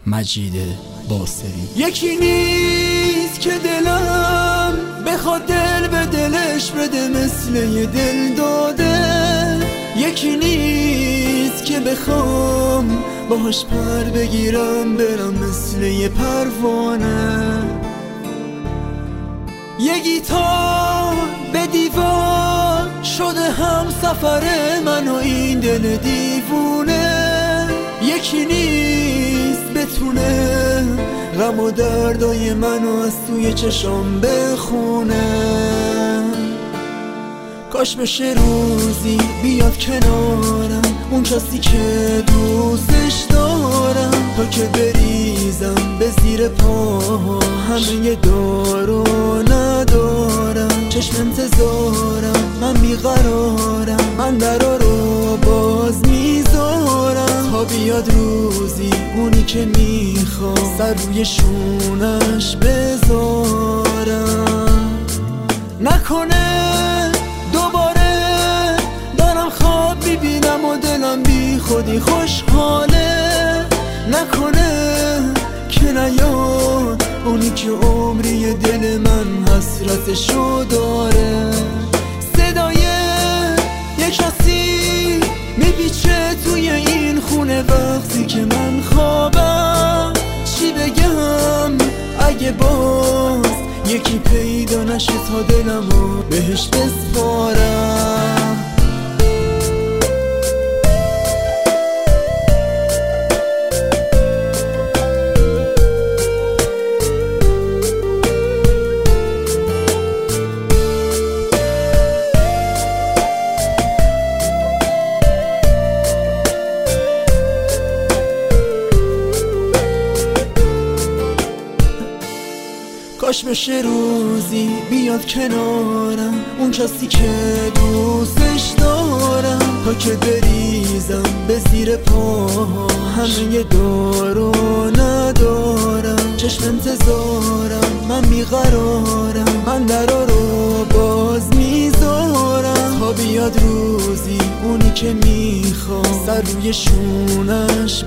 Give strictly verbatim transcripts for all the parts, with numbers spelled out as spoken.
مجید باصری. یکی نیست که دلم بخواد دل به دلش بده مثل یه دل داده، یکی نیست که بخوام باهاش پر بگیرم برم مثل یه پروانه. یه گیتار به دیوار شده هم سفر من و این دل دیوونه، یکی نیست بتونه غم و دردای منو از توی چشام بخونه. کاش بشه روزی بیاد کنارم اون کسی که دوستش دارم، تا که بریزم به زیر پا همه دارو ندارم. چشم انتظارم من بیقرارم، من درا رو باز میذارم تا بیاد روزی اونی که میخوام سر روی شونش بذارم. نکنه دوباره دارم خواب ببینم و دلم بی خودی خوشحاله، نکنه که نیاد اونی که عمری دل من حسرتشو داره. صدای یه کسی میپیچه توی این خونه وقتی که من خوابم، چی بگم اگه باز یکی پیدا نشه تا دلمو بهش بسپارم. کاش بشه روزی بیاد کنارم اون کسی که دوستش دارم، تا که بریزم به زیر پا همه دارو ندارم. چشم انتظارم من بیقرارم، من درا رو باز میذارم تا بیاد روزی اونی که میخوام سر روی شونش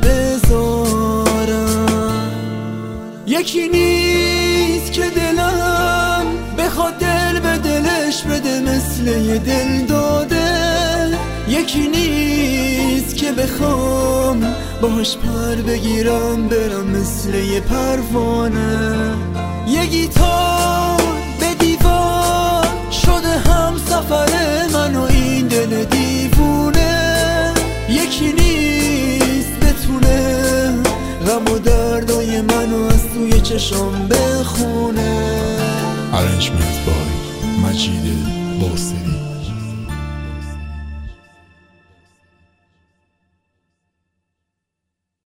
بذارم. یکی نیست که دلم بخواد دل به دلش بده مثل یه دل داده، یکی نیست که بخوام باهاش پر بگیرم برم مثل یه پروانه. یه گیتار به دیوار شده هم سفر من و این دل دیوونه، یکی نیست بتونه غم و دردای منو از توی چشام بخونه. Arrangement by مجید باصری.